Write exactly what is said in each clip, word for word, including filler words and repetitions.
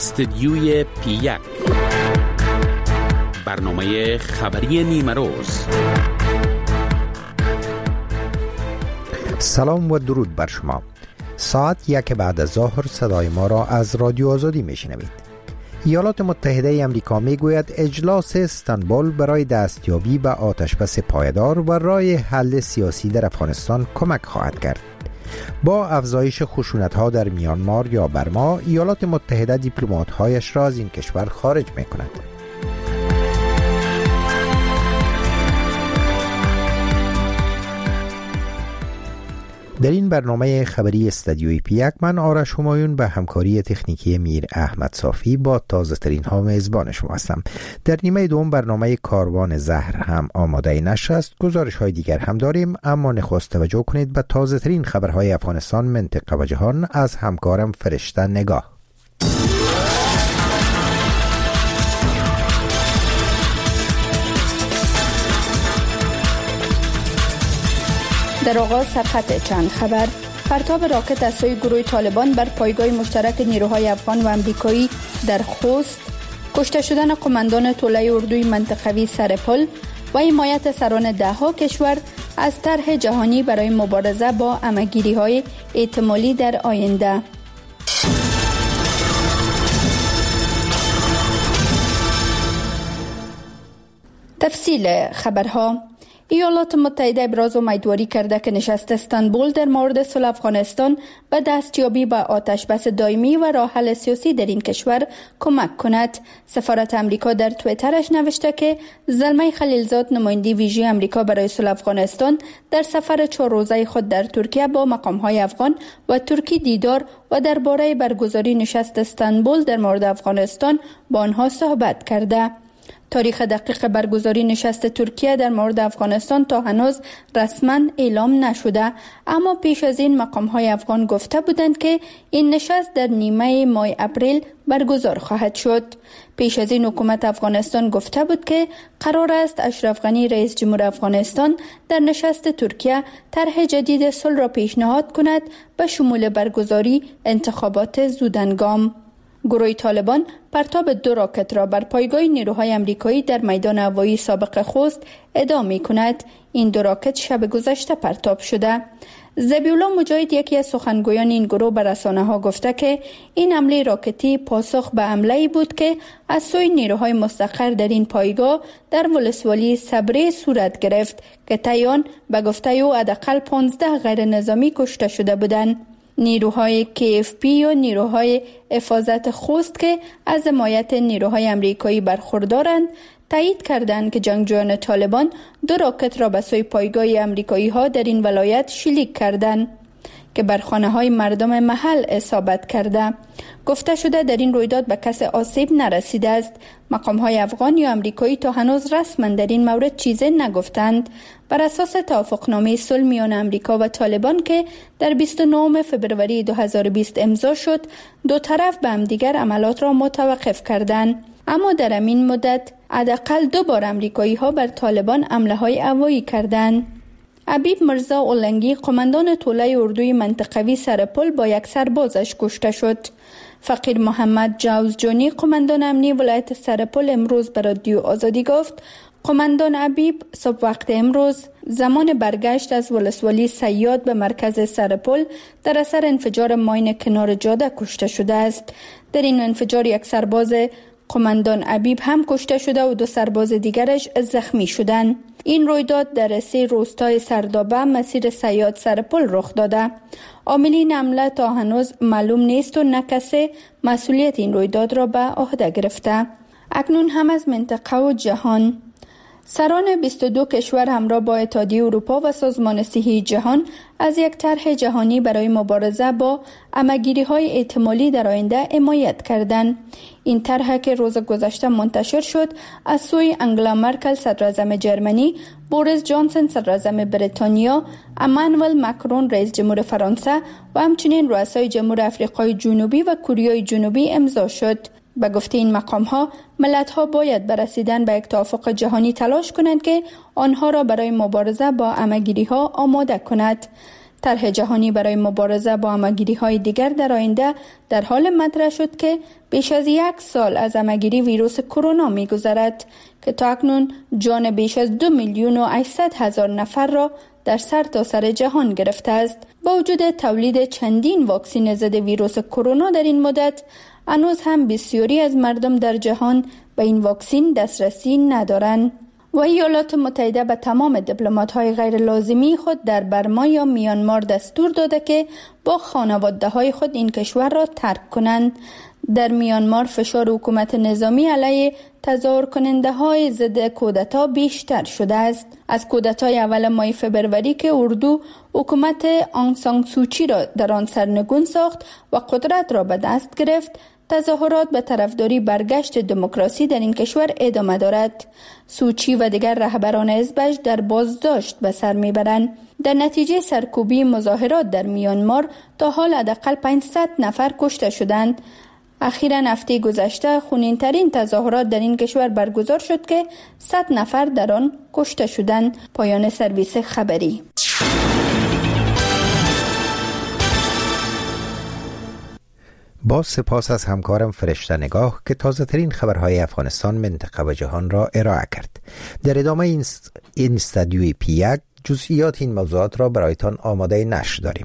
استدیوی پی یک، برنامه خبری نیمه روز. سلام و درود بر شما. ساعت یک بعد از ظهر صدای ما را از رادیو آزادی میشنوید. ایالات متحده امریکا میگوید اجلاس استانبول برای دستیابی به آتشبس پایدار و راه حل سیاسی در افغانستان کمک خواهد کرد. با افزایش خشونت‌ها در میانمار یا برما، ایالات متحده دیپلمات‌هایش را از این کشور خارج می‌کند. در این برنامه خبری استدیوی پی یک من آرش همایون به همکاری تکنیکی میر احمد صافی با تازه ترین ها میزبان شما هستم. در نیمه دوم برنامه کاروان زهر هم آماده نشر است. گزارش های دیگر هم داریم، اما نخست توجه کنید به تازه ترین خبرهای افغانستان، منطقه و جهان از همکارم فرشته نگاه. در آغاز سرخط چند خبر: پرتاب راکت از سوی گروه طالبان بر پایگاه مشترک نیروهای افغان و امریکایی در خوست، کشته شدن قماندان توله اردوی منطقوی سرپل و حمایت سران دهها کشور از طرح جهانی برای مبارزه با همه‌گیری‌های احتمالی در آینده. تفصیل خبرها: ایالات متحده ابراز امیدواری کرده که نشست استانبول در مورد صلح افغانستان به دستیابی به آتشبس دائمی و راه حل سیاسی در این کشور کمک کند. سفارت امریکا در توییترش نوشته که زلمه خلیلزاد، نماینده ویژه امریکا برای صلح افغانستان، در سفر چهار روزه خود در ترکیه با مقام‌های افغان و ترکی دیدار و درباره برگزاری نشست استانبول در مورد افغانستان با آنها صحبت کرده. تاریخ دقیق برگزاری نشست ترکیه در مورد افغانستان تا هنوز رسما اعلام نشده، اما پیش از این مقام‌های افغان گفته بودند که این نشست در نیمه ماه اپریل برگزار خواهد شد. پیش از این حکومت افغانستان گفته بود که قرار است اشرف غنی رئیس جمهور افغانستان در نشست ترکیه طرح جدید صلح را پیشنهاد کند به شمول برگزاری انتخابات زودهنگام. گروه طالبان پرتاب دو راکت را بر پایگاه نیروهای امریکایی در میدان هوایی سابق خوست ادامه می کند. این دو راکت شب گذشته پرتاب شده. ذبیحالله مجاهد، یکی از سخنگویان این گروه، به رسانه ها گفته که این حمله راکتی پاسخ به حمله‌ای بود که از سوی نیروهای مستقر در این پایگاه در ولسوالی صبری صورت گرفت که طی آن به گفته او حداقل پانزده غیر نظامی کشته شده بودند. نیروهای کی اف پی یا نیروهای حفاظت خوست که از حمایت نیروهای امریکایی برخوردارند تایید کردند که جنگجویان طالبان دو راکت را به سوی پایگاه امریکایی ها در این ولایت شلیک کردند که بر خانه های مردم محل اصابت کرده. گفته شده در این رویداد به کس آسیب نرسیده است. مقام های افغان یا امریکایی تا هنوز رسما در این مورد چیزی نگفتند. بر اساس توافقنامه صلح میان امریکا و طالبان که در بیست و نهم فوریه دو هزار و بیست امضا شد، دو طرف به همدیگر عملات را متوقف کردند. اما در همین مدت حداقل دو بار امریکایی ها بر طالبان حمله های هوایی کردند. حبیب مرزا اولنگی، قماندان توله اردوی منطقوی سرپل، با یک سربازش کشته شد. فقیر محمد جوزجانی، قماندان امنی ولایت سرپل، امروز به رادیو آزادی گفت قماندان حبیب صبح وقت امروز زمان برگشت از ولسوالی صیاد به مرکز سرپل در اثر انفجار ماین کنار جاده کشته شده است. در این انفجار یک سرباز قماندان حبیب هم کشته شده و دو سرباز دیگرش زخمی شدند. این رویداد در سه روستای سردابه، مسیر صیاد سرپل رخ داده. عاملین حمله تا هنوز معلوم نیست و نه کسی مسئولیت این رویداد را به عهده گرفته. اکنون هم از منطقه و جهان: سران بیست و دو کشور همراه با اتحادیه اروپا و سازمان صحی جهان از یک طرح جهانی برای مبارزه با همه‌گیری‌های احتمالی در آینده حمایت کردند. این طرح که روز گذشته منتشر شد از سوی انگلا مرکل صدراعظم جرمنی، بوریس جانسون صدراعظم بریتانیا، امانوئل مکرون رئیس جمهور فرانسه و همچنین رؤسای جمهور آفریقای جنوبی و کره جنوبی امضا شد. به گفته این مقام‌ها، ملت‌ها باید به رسیدن به یک توافق جهانی تلاش کنند که آنها را برای مبارزه با همه‌گیری‌ها آماده کند. طرح جهانی برای مبارزه با همه‌گیری‌های دیگر در آینده در حال مطرح شد که بیش از یک سال از همه‌گیری ویروس کرونا می‌گذرد که تاکنون جان بیش از دو میلیون و هشتصد هزار نفر را در سر تا سر جهان گرفته است. با وجود تولید چندین واکسن ضد ویروس کرونا در این مدت، هنوز هم بسیاری از مردم در جهان به این واکسن دسترسی ندارند. و ایالات متحده به تمام دیپلمات‌های غیر لازمی خود در برما یا میانمار دستور داده که با خانواده‌های خود این کشور را ترک کنند. در میانمار فشار حکومت نظامی علیه تظاهر کننده های ضد کودتا بیشتر شده است. از کودتای اول ماه فبروری که اردو حکومت آنگ سان سوچی را در آن سرنگون ساخت و قدرت را به دست گرفت، تظاهرات به طرفداری برگشت دموکراسی در این کشور ادامه دارد. سوچی و دیگر رهبران حزبش در بازداشت به سر میبرند. در نتیجه سرکوبی مظاهرات در میانمار تا حال حداقل پانصد نفر کشته شدند. اخیراً هفته گذشته خونین‌ترین تظاهرات در این کشور برگزار شد که صد نفر در آن کشته شدند. پایان سرویس خبری. با سپاس از همکارم فرشته نگاه که تازه ترین خبرهای افغانستان، منطقه و جهان را ارائه کرد. در ادامه این, این استودیوی پی یک جزئیات این موضوعات را برایتان آماده نشر داریم.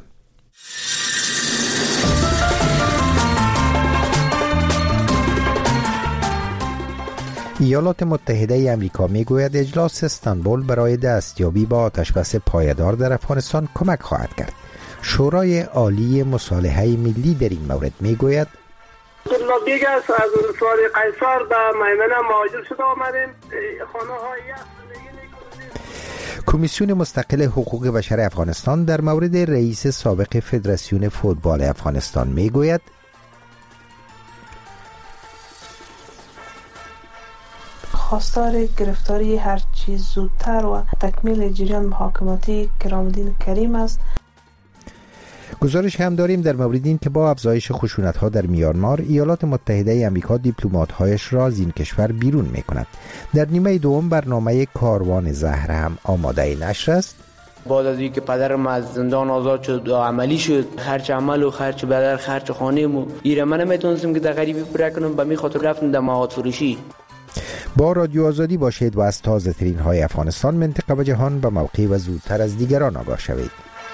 ایالات متحده آمریکا میگوید اجلاس استانبول برای دستیابی به آتشبس پایدار در افغانستان کمک خواهد کرد. شورای عالی مصالحه ملی در این مورد میگوید عبدالله بیگ است، از ولسوالی قیصر به میمنه مهاجر شده آمدیم. خانه های کمیسیون مستقل حقوق بشر افغانستان در مورد رئیس سابق فدراسیون فوتبال افغانستان میگوید خواستار گرفتاری هر چیز زودتر و تکمیل جریان محاکماتی کرامالدین کریم است. گزارش هم داریم در مورد این که با افزایش خشونت‌ها در میانمار، ایالات متحده آمریکا دیپلمات‌هایش را از این کشور بیرون می‌کند. در نیمه دوم برنامه کاروان زهر هم آماده نشر است. بعد از اینکه پدرم از زندان آزاد شد و عملی شد، خرچ عمل و خرچ بدر خرچ خانه مو ایره من نمیتونستم که در غریبی پر کنم، به می خاطر رفتم در مواد فروشی. با رادیو آزادی باشید و از تازه ترین های افغانستان، منطقه و جهان به موقع و زودتر از دیگران آگاه شوید.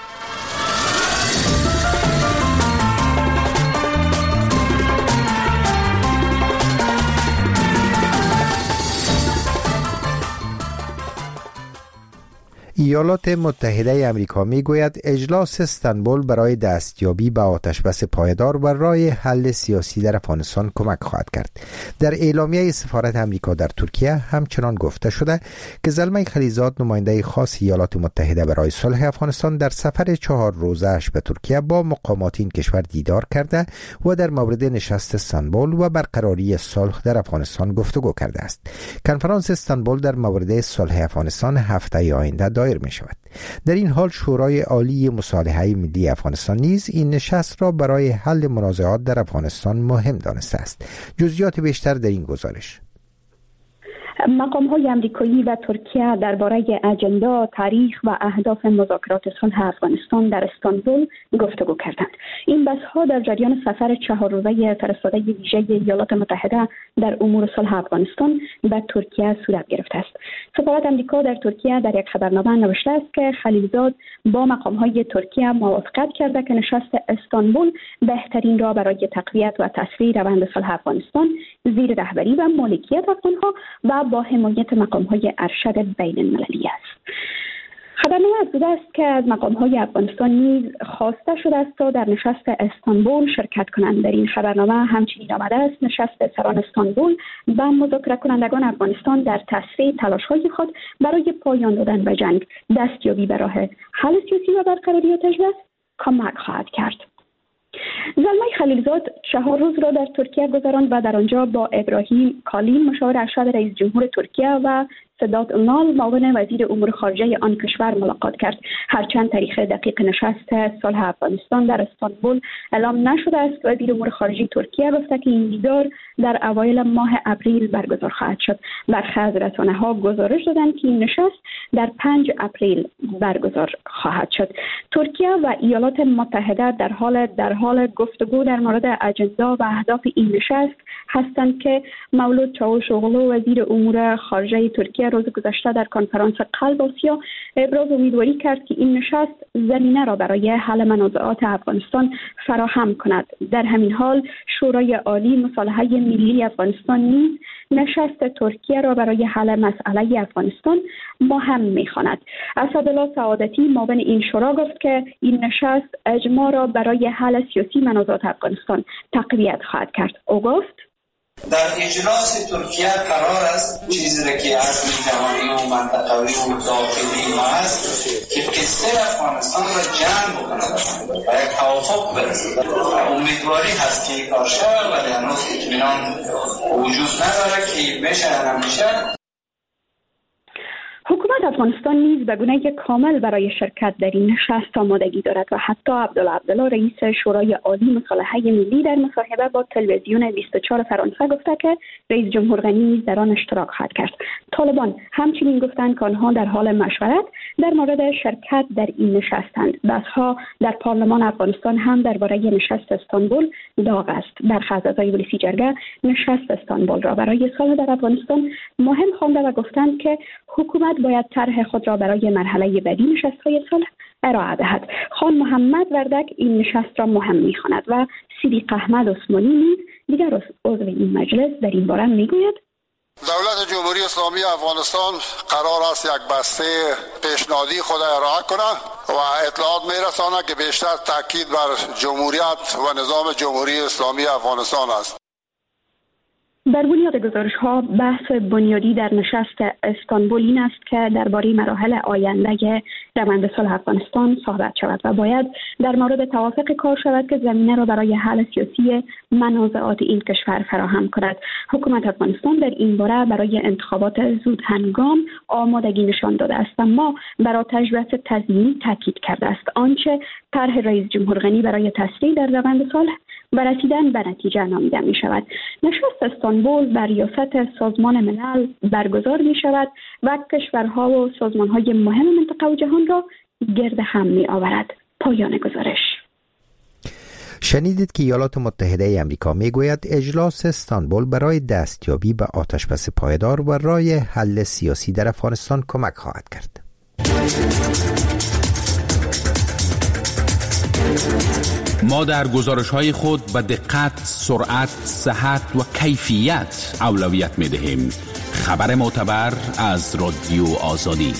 ایالات متحده آمریکا میگوید اجلاس استانبول برای دستیابی به آتشبس پایدار و راه حل سیاسی در افغانستان کمک خواهد کرد. در اعلامیه سفارت آمریکا در ترکیه همچنان گفته شده که زلمه خلیزاد، نماینده خاص ایالات متحده برای صلح افغانستان، در سفر چهار روزه‌اش به ترکیه با مقامات این کشور دیدار کرده و در مورد نشست استانبول و برقراری صلح در افغانستان گفتگو کرده است. کنفرانس استانبول در مورد صلح افغانستان هفته آینده دایر می شود. در این حال شورای عالی مصالحه ملی افغانستان نیز این نشست را برای حل منازعات در افغانستان مهم دانسته است. جزئیات بیشتر در این گزارش. مقام‌های آمریکایی و ترکیه درباره اجندا، تاریخ و اهداف مذاکرات صلح افغانستان در استانبول گفتگو کردند. این بحث‌ها در جریان سفر چهار روزه فرستاده ویژه ایالات متحده در امور صلح افغانستان به ترکیه صورت گرفته است. سفارت آمریکا در ترکیه در یک خبرنامه نوشته است که خلیلزاد با مقام‌های ترکیه موافقت کرده که نشست استانبول بهترین راه برای تقویت و تسریع روند صلح افغانستان زیر رهبری و مالکیت افغان‌ها و با حمایت مقام‌های ارشد بین المللی است. خبرنامه افزوده است که از مقام‌های افغانستان نیز خواسته شده است تا در نشست استانبول شرکت کنند. در این خبرنامه همچنین آمده است نشست سران استانبول و مذاکره کنندگان افغانستان در تسریع تلاش‌های خود برای پایان دادن به جنگ، دستیابی به راه حل سیاسی و برقراری آتش‌بس کمک خواهد کرد. زلمه خلیلزاد چهار روز را در ترکیه گذراند و در آنجا با ابراهیم کالین، مشاور ارشد رئیس جمهور ترکیه و سدات اونال معاون وزیر امور خارجه آن کشور ملاقات کرد. هرچند تاریخ دقیق نشست صلح افغانستان در استانبول اعلام نشده است، وزیر امور خارجه ترکیه گفته که این دیدار در اوایل ماه اپریل برگزار خواهد شد. برخی از رسانه‌ها گزارش دادند که این نشست در پنج اپریل برگزار خواهد شد. ترکیه و ایالات متحده در حال در حال گفتگو در مورد اجندا و اهداف این نشست هستند که مولود چاوشوغلو وزیر امور خارجه ترکیه روز گذشته در کنفرانس قلب آسیا ابراز امیدواری کرد که این نشست زمینه را برای حل منازعات افغانستان فراهم کند. در همین حال شورای عالی مصالحه ملی افغانستان نیز نشست ترکیه را برای حل مسئله افغانستان مهم می‌خواند. اسدالله سعادتی معاون این شورا گفت که این نشست اجماع را برای حل سیاسی منازعات افغانستان تقویت خواهد کرد. او گفت در اجلاس ترکیه قرار است چیزی را که از جهانی و منطقوی و داخلی ما است که قصه افغانستان را جمع بکنه و یک توافق برسید. امیدواری هست که این کار شود ولی هنوز اطمینان وجود نداره که بشه نمیشه. حکومت افغانستان نیز به گونه کامل برای شرکت در این نشست آمادگی دارد و حتی عبدالله عبدالله رئیس شورای عالی مصالحه ملی در مصاحبه با تلویزیون بیست و چهار فرانسه گفته که رئیس جمهور غنی نیز در آن اشتراک خواهد کرد. طالبان همچنین گفتند که آنها در حال مشورت در مورد شرکت در این نشستند. بحث‌ها در پارلمان افغانستان هم درباره نشست استانبول داغ است. برخی از اعضای ولسی جرگه نشست استانبول را برای صلح در افغانستان مهم خوانده و گفتند که حکومت باید طرح خود را برای مرحله بعدی نشست‌های صلح ارائه دهد. خان محمد وردک این نشست را مهم می‌خواند و صدیق احمد عثمانی نیز دیگر عضو این مجلس در این باره می‌گوید دولت جمهوری اسلامی افغانستان قرار است یک بسته پیشنهادی خود ارائه کند و اطلاعات می‌رساند که بیشتر تاکید بر جمهوریت و نظام جمهوری اسلامی افغانستان است. در بنیاد گزارش‌ها بحث بنیادی در نشست استانبول این است که درباره مراحل آینده روند صلح افغانستان صحبت شود و باید در مورد توافق کار شود که زمینه را برای حل سیاسی منازعات این کشور فراهم کند. حکومت افغانستان در این باره برای انتخابات زود هنگام آمادگی نشان داده است و ما بر آتش‌بس تضمینی تاکید کرده است. آنچه طرح رئیس جمهور غنی برای تسریع در روند صلح و رسیدن به نتیجه نامیده می شود. نشست استانبول بر ریاست سازمان ملل برگزار می شود و کشورها و سازمانهای مهم منطقه و جهان را گرد هم می آورد. پایان گزارش. شنیدید که ایالات متحده ای آمریکا می گوید اجلاس استانبول برای دستیابی به آتشبس پایدار و راه حل سیاسی در افغانستان کمک خواهد کرد. ما در گزارش‌های خود به دقت، سرعت، صحت و کیفیت اولویت می‌دهیم. خبر معتبر از رادیو آزادی.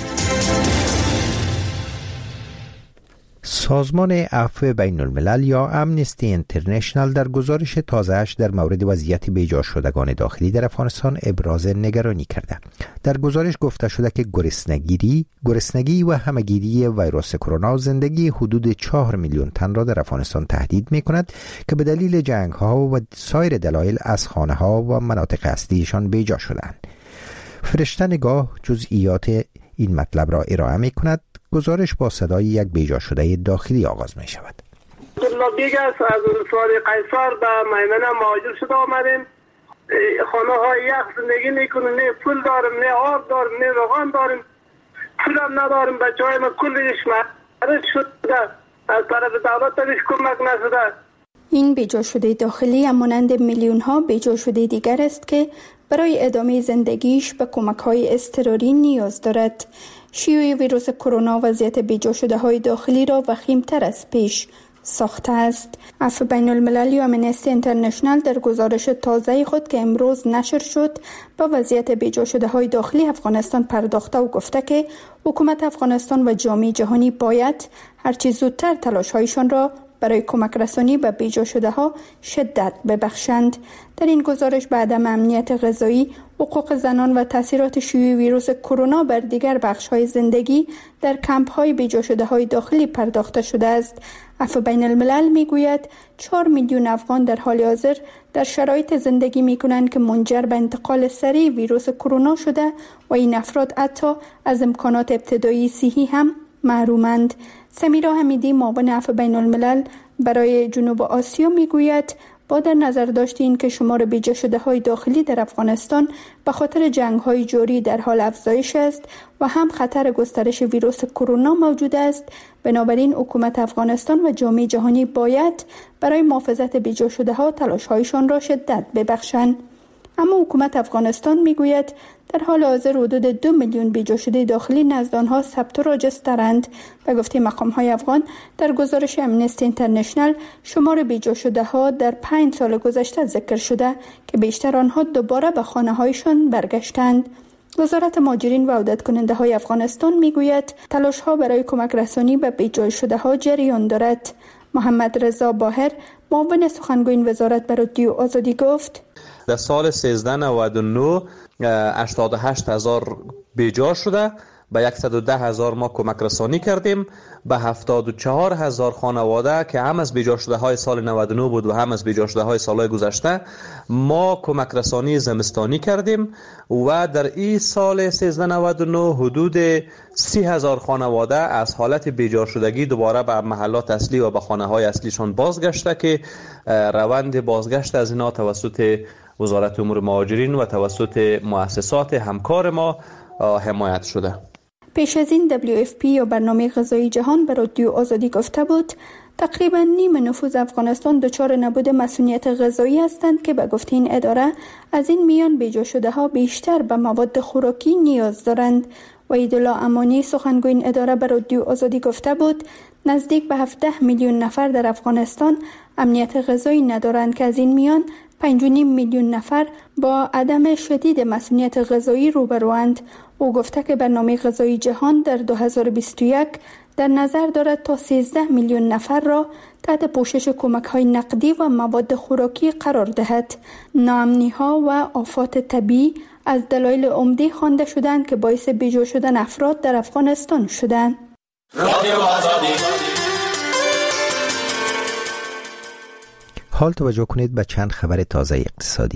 سازمان عفو بین الملل یا امنستی اینترنشنال در گزارش تازه‌اش در مورد وضعیت بیجا شدگان داخلی در افغانستان ابراز نگرانی کرده. در گزارش گفته شده که گرسنگی، گرسنگی و همه‌گیری ویروس کرونا زندگی حدود چهار میلیون تن را در افغانستان تهدید می‌کند که به دلیل جنگ‌ها و سایر دلایل از خانه‌ها و مناطق اصلیشان بیجا شدند. فرشته نگاه جزئیات این مطلب را ارائه می‌کند. گزارش با صدای یک بیجا شده داخلی آغاز می شود. عبدالله بیگ است از ولسوالی قیصر به میمنه مهاجر شده آمدیم. خانه های یخ زندگی میکنیم، نه پول داریم، نه آب داریم، نه روغن داریم، پول هم نداریم. بچه های ما کلش مرض شده، از طرف دولت تبیش کمک نشده. این بیجا شده داخلی همانند میلیون ها بیجا شده دیگر است که برای ادامه زندگیش به کمک های اضطراری نیاز دارد. شیوع ویروس کرونا وضعیت بیجا شده های داخلی را وخیم‌تر از پیش ساخته است. عفو بین الملل یا امنستی اینترنشنال در گزارش تازه خود که امروز نشر شد با وضعیت بیجا شده های داخلی افغانستان پرداخته و گفته که حکومت افغانستان و جامعه جهانی باید هرچی زودتر تلاش هایشان را برای کمک رسانی به بیجا شده ها شدت ببخشند. در این گزارش به عدم امنیت غذایی، حقوق زنان و تاثیرات شیوع ویروس کرونا بر دیگر بخش‌های زندگی در کمپ‌های بیجا شده های داخلی پرداخته شده است. عفو بین الملل میگوید چهار میلیون افغان در حال حاضر در شرایط زندگی میکنند که منجر به انتقال سریع ویروس کرونا شده و این افراد حتی از امکانات ابتدایی صحی هم محرومند. سمیرا حمیدی، معاون عفو بین الملل برای جنوب آسیا میگوید با در نظر داشت این که شمار بیجا شده های داخلی در افغانستان به خاطر جنگ های جاری در حال افزایش است و هم خطر گسترش ویروس کرونا موجود است، بنابراین حکومت افغانستان و جامعه جهانی باید برای محافظت بیجا شده ها تلاش هایشان را شدت ببخشند. اما حکومت افغانستان میگوید در حال حاضر حدود دو میلیون بیجا شده داخلی نزد آنها ثبت و راجسترند. به گفته مقام های افغان، در گزارش امنستی اینترنشنال شمار بیجا شده ها در پنج سال گذشته ذکر شده که بیشتر آنها دوباره به خانه هایشان برگشتند. وزارت مهاجرین و عودت کننده های افغانستان میگوید تلاش ها برای کمک رسانی به بیجا شده ها جریان دارد. محمد رضا باهر، معاون سخنگوی این وزارت به رادیو آزادی گفت در سال سیزده نود و نه هشتاد و هشت هزار بیجا شده، به صد و ده هزار ما کمک رسانی کردیم، به هفتاد و چهار هزار خانواده که هم از بیجا شده های سال نود و نه بود و هم از بیجا شده های سال گذشته ما کمک رسانی زمستانی کردیم و در این سال سیزده نود و نه حدود سی هزار خانواده از حالت بیجا شدگی دوباره به محلات اصلی و به خانه های اصلیشان بازگشته که روند بازگشت از اینا توسط وزارت امور مهاجرین و توسط مؤسسات همکار ما حمایت شده. پیش از این دبلیو اف پی یا برنامه غذایی جهان به رادیو آزادی گفته بود تقریبا نیم نفوذ افغانستان دچار نبود مسئولیت غذایی هستند که به گفته این اداره از این میان بیجا شده ها بیشتر به مواد خوراکی نیاز دارند. و ایدالله امانی، سخنگوی این اداره به رادیو آزادی گفته بود نزدیک به هفده میلیون نفر در افغانستان امنیت غذایی ندارند که از این میان پنج و نیم میلیون نفر با عدم شدید مسئولیت غذایی روبروند. او گفته که برنامه غذایی جهان در دو هزار و بیست و یک در نظر دارد تا سیزده میلیون نفر را تحت پوشش کمک‌های نقدی و مواد خوراکی قرار دهد. ناامنی‌ها و آفات طبیعی از دلایل عمده خوانده شدند که باعث بیجا شدن افراد در افغانستان شدند. حال توجه کنید به چند خبر تازه اقتصادی.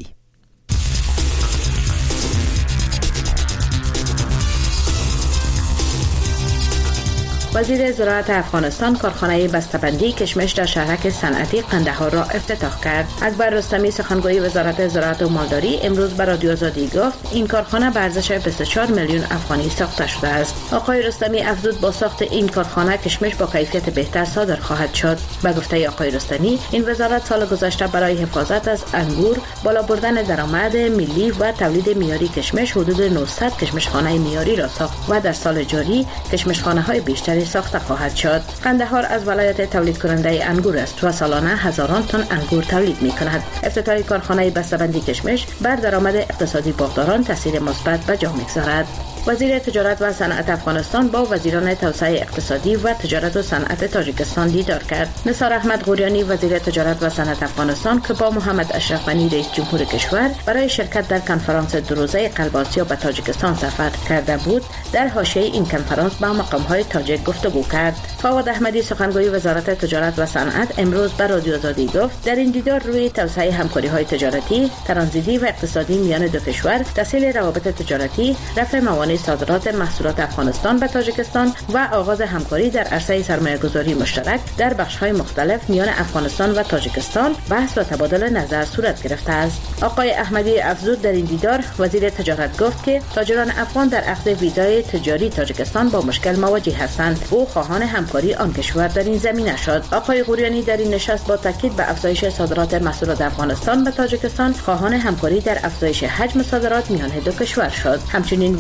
وزیر زراعت افغانستان کارخانه بسته‌بندی کشمش در شهرک صنعتی قندهار را افتتاح کرد. اکبر رستمی، سخنگوی وزارت زراعت و مالداری، امروز به رادیو آزادی گفت این کارخانه به ارزش بیست و چهار میلیون افغانی ساخته شده است. آقای رستمی افزود با ساخت این کارخانه کشمش با کیفیت بهتر صادر خواهد شد. به گفته آقای رستمی این وزارت سال گذشته برای حفاظت از انگور، بالا بردن درآمد ملی و تولید معیاری کشمش حدود نهصد کشمشخانه معیاری را ساخت و در سال جاری کشمشخانه‌های بیشتری ساخته خواهد شد. قندهار از ولایت تولید کننده انگور است و سالانه هزاران تن انگور تولید می کند. افتتاح کارخانه بسته‌بندی کشمش بر درآمد اقتصادی باغداران تاثیر مثبت به جا می‌گذارد. وزیر تجارت و صنعت افغانستان با وزیران توسعه اقتصادی و تجارت و صنعت تاجیکستان دیدار کرد. نثار احمد غوریانی، وزیر تجارت و صنعت افغانستان که با محمد اشرف غنی رئیس جمهور کشور برای شرکت در کنفرانس دو روزه قلب آسیا به تاجیکستان سفر کرده بود، در حاشیه این کنفرانس با مقام‌های تاجیک گفتگو کرد. فواد احمدی، سخنگوی وزارت تجارت و صنعت، امروز به رادیو آزادی گفت در این دیدار روی توسعه همکاری‌های تجارتی، ترانزیتی و اقتصادی میان دو کشور، تسهیل روابط تجارتی، رفع موانع صادرات محصولات افغانستان به تاجیکستان و آغاز همکاری در عرصه سرمایه‌گذاری مشترک در بخش‌های مختلف میان افغانستان و تاجیکستان بحث و تبادل نظر صورت گرفته است. آقای احمدی افزود در این دیدار وزیر تجارت گفت که تاجران افغان در اخذ ویزای تجاری تاجیکستان با مشکل مواجه هستند. او خواهان همکاری آن کشور در این زمینه شد. آقای غوریانی در این نشست با تاکید به افزایش صادرات محصولات افغانستان به تاجیکستان خواهان همکاری در افزایش حجم صادرات میان دو کشور شد. همچنین وزیران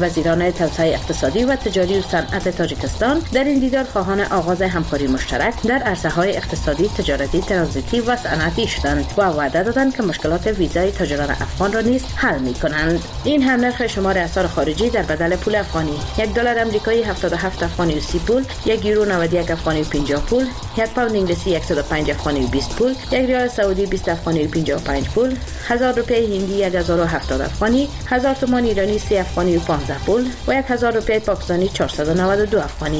سازمان توسعه اقتصادی و تجاری و صنعت تاجیکستان در این دیدار خواهان آغاز همکاری مشترک در عرصه‌های اقتصادی، تجارتی، ترانزیتی و صنعتی شدند و وعده دادند که مشکلات ویزای تاجران افغان را نیز حل می‌کنند. این هم نرخ شمار اسعار خارجی در بدل پول افغانی: یک دلار آمریکایی هفتاد و هفت افغانی و سی پول، یک یورو نود و یک افغانی و پنجاه پول، یک پوند انگلیسی صد و پنج افغانی و بیست پول، یک ریال سعودی بیست افغانی و پنجاه و پنج پول، هزار روپیه هندی هزار و هفتاد افغانی، هزار تومان ایرانی سی افغانی و پانزده پول و یک هزار روپیه پاکستانی چهارصد و نود و دو افغانی.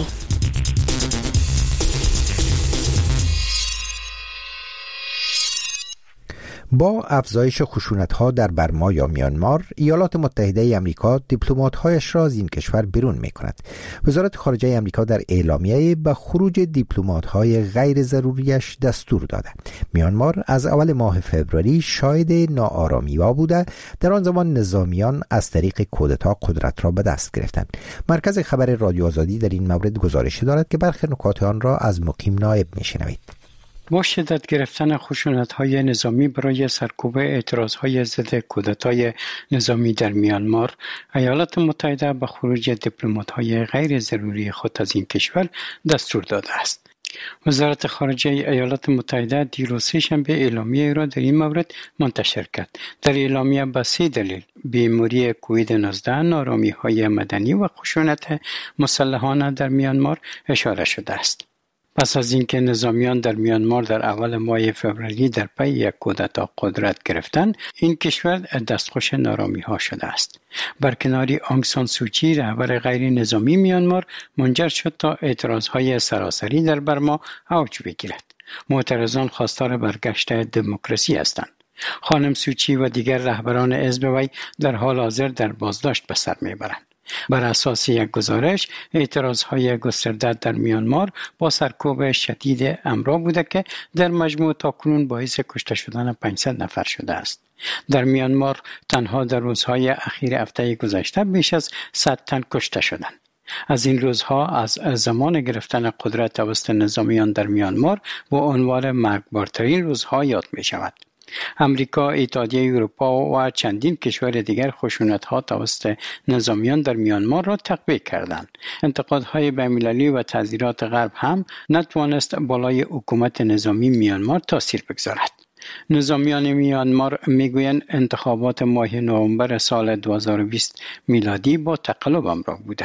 با افزایش خشونت‌ها در برما یا میانمار، ایالات متحده آمریکا دیپلمات‌هایش را از این کشور بیرون می‌کند. وزارت خارجه آمریکا در اعلامیه به خروج دیپلمات‌های غیر ضروریش دستور داده. میانمار از اول ماه فوریه شاهد ناآرامی‌ها بوده. در آن زمان نظامیان از طریق کودتا قدرت را به دست گرفتند. مرکز خبر رادیو آزادی در این مورد گزارش دارد که برخی نکات آن را از مقیم نایب می‌شنوید. با شدت گرفتن خشونت‌های نظامی برای سرکوب اعتراض‌های ضد کودتای نظامی در میانمار، ایالات متحده به خروج دیپلمات‌های غیر ضروری خود از این کشور دستور داده است. وزارت خارجه ایالات متحده دیروز سه‌شنبه اعلامیه را در این مورد منتشر کرد. در اعلامیه به سه دلیل: بیماری کووید نوزده، نارامی‌های مدنی و خشونت مسلحانه در میانمار اشاره شده است. پس از اینکه نظامیان در میانمار در اول ماه فوریه در پی یک کودتا قدرت گرفتند، این کشور دستخوش نارامی ها شده است. برکناری آنگ سان سوچی، رهبر غیر نظامی میانمار، منجر شد تا اعتراض های سراسری در برما اوج بگیرد. معترضان خواستار برگشت دموکراسی هستند. خانم سوچی و دیگر رهبران حزب وی در حال حاضر در بازداشت به سر میبرند. بر اساس یک گزارش، اعتراضهای گسترده در میانمار با سرکوب شدید امرا بوده که در مجموع تاکنون باعث کشته شدن پانصد نفر شده است. در میانمار تنها در روزهای اخیر هفته گذشته بیش از صد تن کشته شدند. از این روزها از زمان گرفتن قدرت توسط نظامیان در میانمار با عنوان مرگبارترین روزها یاد می شود. امریکا، اتحادیه اروپا و چندین کشور دیگر خشونت‌ها توسط نظامیان در میانمار را تقویه کردند. انتقادهای بین‌المللی و تعزیرات غرب هم نتوانست بالای حکومت نظامی میانمار تاثیر بگذارد. نظامیان میانمار میگویند انتخابات ماه نوامبر سال دو هزار و بیست میلادی با تقلب همراه بوده.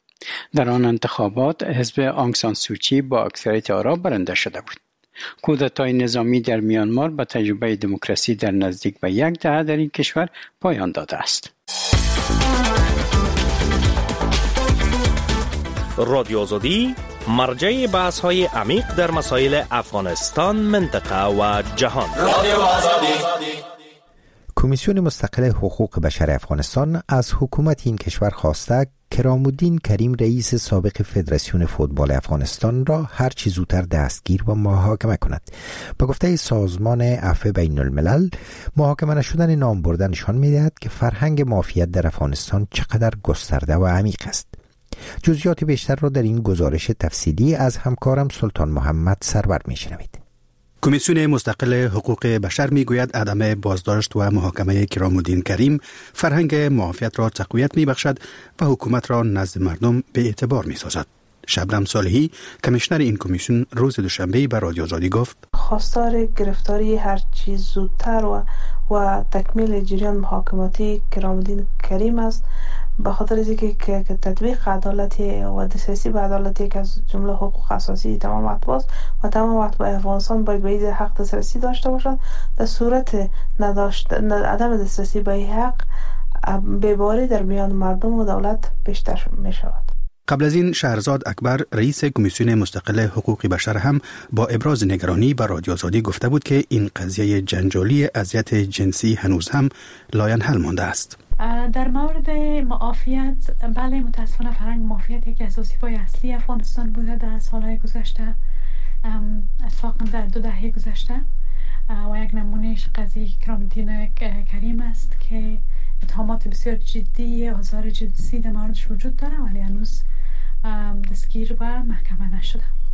در آن انتخابات حزب آنگ سان سوچی با اکثریت آرا برنده شده بود. کودتای نظامی در میانمار به تجربه دموکراسی در نزدیک به یک دهه در این کشور پایان داده است. رادیو آزادی مرجع بحث های عمیق در مسائل افغانستان، منطقه و جهان. رادیو آزادی. کمیسیون مستقل حقوق بشر افغانستان از حکومت این کشور خواسته کرام الدین کریم، رئیس سابق فدراسیون فوتبال افغانستان را هر چه زودتر دستگیر و محاکمه کند. به گفته سازمان عفو بین الملل، محاکمه نشدن نام برده نشان می‌دهد که فرهنگ مافیات در افغانستان چقدر گسترده و عمیق است. جزئیات بیشتر را در این گزارش تفصیلی از همکارم سلطان محمد سرور می‌شنوید. کمیسیون مستقل حقوق بشر میگوید عدم بازداشت و محاکمه کرام الدین کریم فرهنگ معافیت را تقویت میبخشد و حکومت را نزد مردم به اعتبار میسازد. شبنم صالحی، کمیشنر این کمیسیون، روز دوشنبه به رادیو آزادی گفت خواستار گرفتاری هر چیز زودتر و و تکمیل جریان محاکماتی کرام الدین کریم است، به خاطر اینکه که تطبیق عدالتی و دسترسی به عدالتی که از جمله حقوق اساسی تمام اتباع و تمام اتباع افغانستان باید به این حق دسترسی داشته باشند. در صورت نداشت عدم دسترسی به این حق، بی‌باری در میان مردم و دولت بیشتر می شود. قبل از این شهرزاد اکبر، رئیس کمیسیون مستقل حقوق بشر، هم با ابراز نگرانی به رادیو آزادی گفته بود که این قضیه جنجالی اذیت جنسی هنوز هم لاینحل مانده است. در مورد معافیت، بله، متاسفانه فرهنگ معافیت یکی از توصیف‌های اصلی افغانستان بوده در سالهای گذشته، اتفاقا در دو دهه گذشته، و یک نمونهش قضیه کرام الدین کریم است که اتهامات بسیار جدی آزار جنسی در موردش وجود داره ولی هنوز دستگیر و محکمه نشده.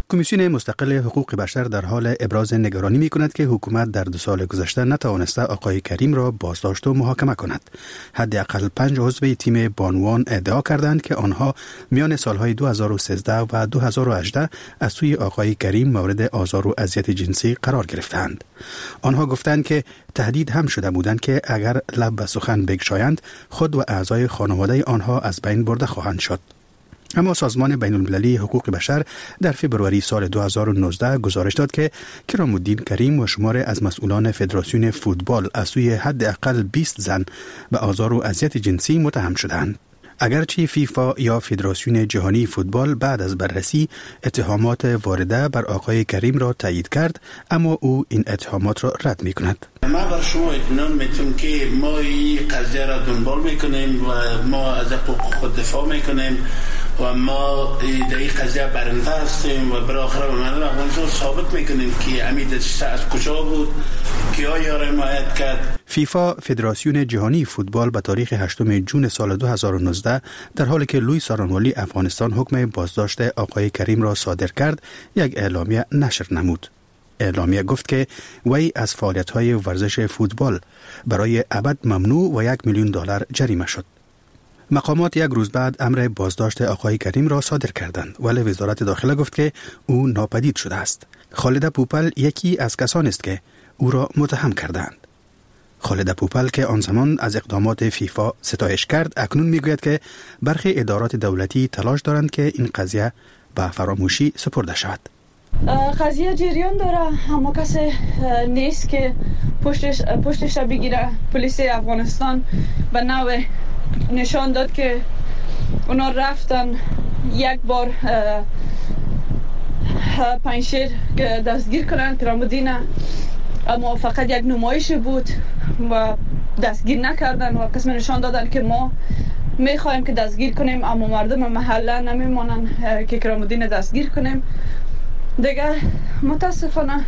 کمیسیون مستقل حقوق بشر در حال ابراز نگرانی می کند که حکومت در دو سال گذشته نتوانسته آقای کریم را بازداشت و محاکمه کند. حداقل پنج عضو تیم بانوان ادعا کردند که آنها میان سالهای دو هزار و سیزده و دو هزار و هجده از سوی آقای کریم مورد آزار و اذیت جنسی قرار گرفتند. آنها گفتند که تهدید هم شده بودند که اگر لب به سخن بگشایند خود و اعضای خانواده آنها از بین برده خواهند شد. اما سازمان بین المللی حقوق بشر در فبروری سال دو هزار و نوزده گزارش داد که کرام الدین کریم و شمار از مسئولان فدراسیون فوتبال از سوی حداقل بیست زن به آزار و اذیت جنسی متهم شدند. اگرچه فیفا یا فدراسیون جهانی فوتبال بعد از بررسی اتهامات وارده بر آقای کریم را تایید کرد، اما او این اتهامات را رد می کند. ما بر شما اطمینان میتونم که ما این قضیه را دنبال میکنیم و ما از حقوق خود دفاع میکنیم و ما در این قضیه برنده هستیم و بالاخره به مردم افغانستان ثابت میکنیم که امید از کجا بود، که آیا را حمایت کرد. فیفا فدراسیون جهانی فوتبال به تاریخ هشتم ژوئن سال دو هزار و نوزده در حالی که لوئیس آرانوالی افغانستان حکم بازداشت آقای کریم را صادر کرد، یک اعلامیه نشر نمود. اعلامیه گفت که وی از فعالیت‌های ورزش فوتبال برای ابد ممنوع و یک میلیون دلار جریمه شد. مقامات یک روز بعد امر بازداشت آقای کریم را صادر کردند، ولی وزارت داخله گفت که او ناپدید شده است. خالد پوپل یکی از کسانی است که او را متهم کردند. خالد پوپل که آن زمان از اقدامات فیفا ستایش کرد، اکنون میگوید که برخی ادارات دولتی تلاش دارند که این قضیه به فراموشی سپرده شود. قضیه جریان داره، اما کسی نیست که پشتش پشتش بگیره. پلیس افغانستان به نوع نشان داد که اونا رفتن یک بار پنجشیر دستگیر کنن کرام الدین، اما فقط یک نمایش بود و دستگیر نکردن و قسم نشان دادن که ما میخوایم که دستگیر کنیم، اما مردم محله نمیمانن که کرام الدین دستگیر کنیم. دیگر متاسفانه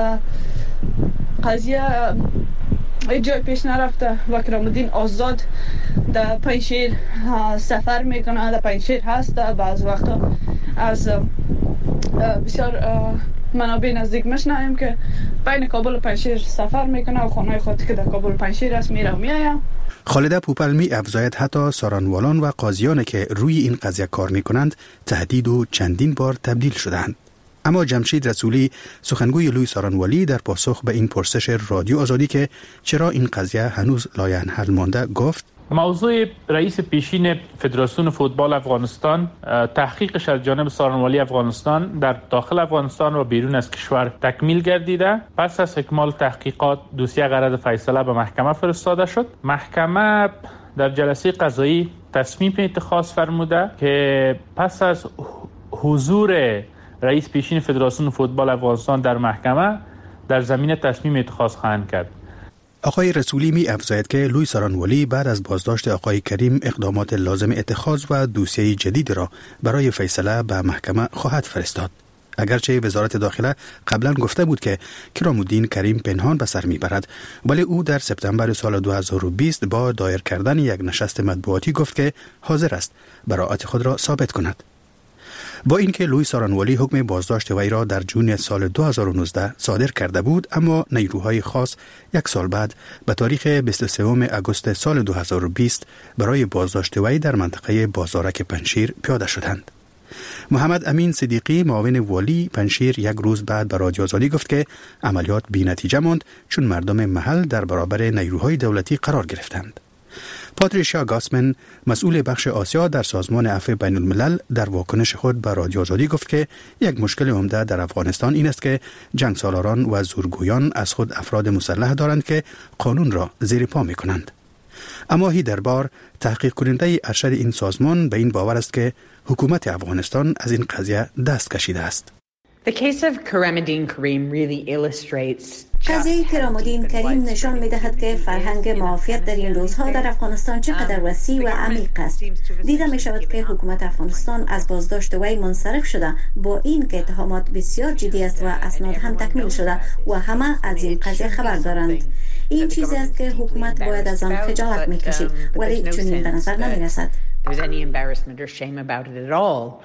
قضیه ای جای پیش نرفته و کرام الدین آزاد در پنجشیر سفر میکنه، در پنجشیر هست. بعض وقتا از بسیار منابع نزدیک میشنویم که بین کابل و پنجشیر سفر میکنه و خانه خود که در کابل و پنجشیر است میره و میآید. خالد پوپل می افزاید حتی سارانوالان و قاضیان که روی این قضیه کار میکنند تهدید و چندین بار تبدیل شدند. اما جمشید رسولی سخنگوی لوئیس آرانوالی در پاسخ به این پرسش رادیو آزادی که چرا این قضیه هنوز لاینحل مانده گفت: موضوع رئیس پیشین فدراسیون فوتبال افغانستان تحقیقش از جانب سارانوالی افغانستان در داخل افغانستان و بیرون از کشور تکمیل گردیده. پس از اکمال تحقیقات دوسیه قرار فیصله به محکمه فرستاده شد. محکمه در جلسه قضایی تصمیم اتخاذ فرموده که پس از حضور رئیس پیشین فدراسیون فوتبال افغانستان در محکمه در زمینه تصمیم اتخاذ خواهند کرد. آقای رسولی می افزاید که لوئیس آرانوالی بعد از بازداشت آقای کریم اقدامات لازم اتخاذ و دوسیه جدید را برای فیصله به محکمه خواهد فرستاد. اگرچه وزارت داخله قبلا گفته بود که کرام الدین کریم پنهان به سر میبرد، ولی او در سپتامبر سال دو هزار و بیست با دایر کردن یک نشست مطبوعاتی گفت که حاضر است براءت خود را ثابت کند. با اینکه لوئیس آرانوالی حکم بازداشت وی را در جون سال دو هزار و نوزده صادر کرده بود، اما نیروهای خاص یک سال بعد به تاریخ بیست و سوم آگوست سال دو هزار و بیست برای بازداشت وی در منطقه بازارک پنجشیر پیاده شدند. محمد امین صدیقی معاون والی پنجشیر یک روز بعد به رادیو آزادی گفت که عملیات بی‌نتیجه ماند چون مردم محل در برابر نیروهای دولتی قرار گرفتند. پاتریشیا گاسمن مسئول بخش آسیا در سازمان عفو بین الملل در واکنش خود به رادیو آزادی گفت که یک مشکل عمده در افغانستان این است که جنگ سالاران و زورگویان از خود افراد مسلح دارند که قانون را زیر پا می کنند. اما هیدربار تحقیق کننده ارشد این سازمان به این باور است که حکومت افغانستان از این قضیه دست کشیده است. The case of Karamadin Karim really illustrates قضیه کرام الدین کریم نشان می‌دهد که فرهنگ معافیت در این روزها در افغانستان چقدر وسیع و عمیق است. دیده می‌شود که حکومت افغانستان از بازداشت وی منصرف شده، با این که اتهامات بسیار جدی است و اسناد هم تکمیل شده و همه از این قضیه خبر دارند. این چیزی است که حکومت باید از آن خجالت می‌کشید، ولی چنین به نظر نمی‌رسد.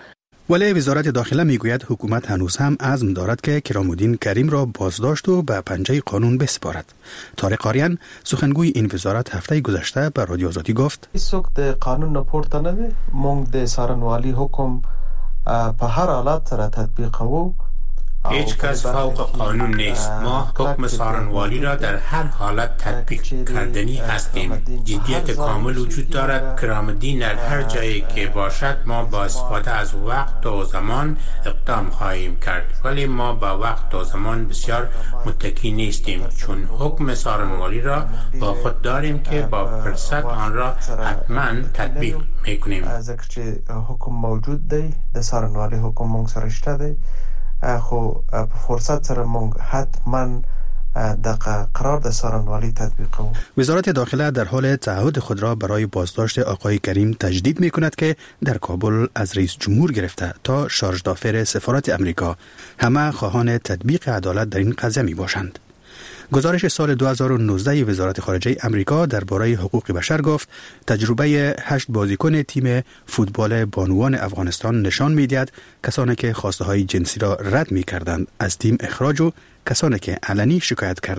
ولی وزارت داخله میگوید حکومت هنوز هم عزم دارد که کرامالدین کریم را بازداشت و به پنجه قانون بسپارد. طارق آریان سخنگوی این وزارت هفته گذشته به رادیو آزادی گفت هیڅوک د قانون نه پورته نه دی. موږ د څارنوالي حکم په هر حالت سره تطبیقوو. هیچ کس فوق قانون نیست. ما حکم سارنوالی را در هر حالت تطبیق کردنی هستیم. جدیت کامل وجود دارد. کرامالدین در هر جایی که باشد ما با استفاده از وقت و زمان اقدام خواهیم کرد، ولی ما با وقت و زمان بسیار متکی نیستیم، چون حکم سارنوالی را با خود داریم که با فرصت آن را حتما تطبیق میکنیم. ځکه چې حکم موجود دی، د سارنوالی حکم موږ سره شته دی، خو په فرصت سره موږ حتما دغه قرار د سارنوالی تطبیقو. وزارت داخله در حال تعهد خود را برای بازداشت آقای کریم تجدید می کند که در کابل از رئیس جمهور گرفته تا شارژ دافر سفارت امریکا همه خواهان تطبیق عدالت در این قضیه می باشند. گزارش سال دو هزار و نوزده وزارت خارجه امریکا درباره حقوق بشر گفت تجربه هشت بازیکن تیم فوتبال بانوان افغانستان نشان می‌دهد کسانی که خواسته های جنسی را رد می‌کردند از تیم اخراج و کسانی که علنی شکایت کردند